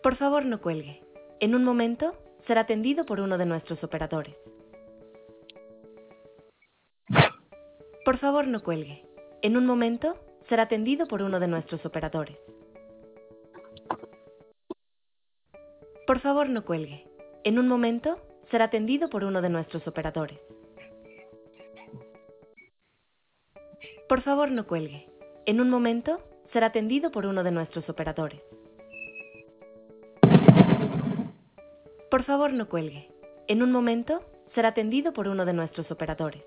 Por favor, no cuelgue. En un momento será atendido por uno de nuestros operadores. Por favor, no cuelgue. En un momento será atendido por uno de nuestros operadores. Por favor, no cuelgue. En un momento será atendido por uno de nuestros operadores. Por favor, no cuelgue. En un momento será atendido por uno de nuestros operadores. Por favor, no cuelgue. En un momento será atendido por uno de nuestros operadores.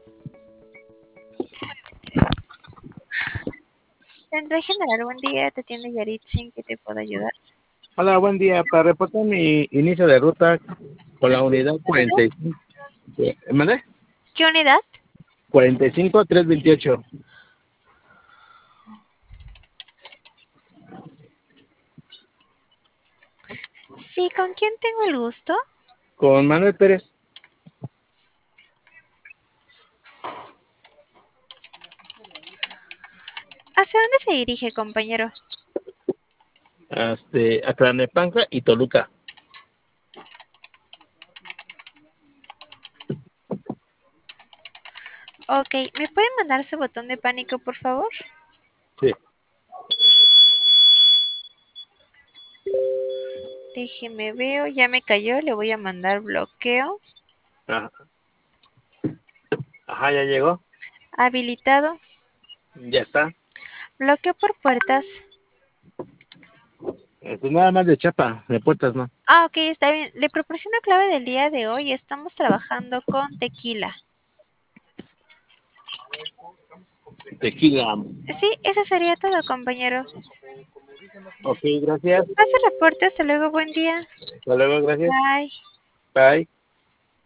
Central General, buen día, te atiende Yaritza, ¿que te puedo ayudar? Hola, buen día. Para reportar mi inicio de ruta con la unidad 45. ¿Mande? ¿Qué unidad? 45328. Sí, ¿con quién tengo el gusto? Con Manuel Pérez. ¿Hacia dónde se dirige, compañero? A Tlalnepantla y Toluca. Ok, ¿me puede mandar su botón de pánico, por favor? Sí. Déjeme veo, ya me cayó, le voy a mandar bloqueo. Ajá. Ajá, ya llegó. Habilitado. Ya está. Bloqueo por puertas. Nada más de chapa, de puertas no. Ah, ok, está bien. Le proporciono clave del día de hoy. Estamos trabajando con tequila. Tequila. Sí, eso sería todo, compañero. Ok, gracias. Pase reporte, hasta luego, buen día. Hasta luego, gracias. Bye. Bye.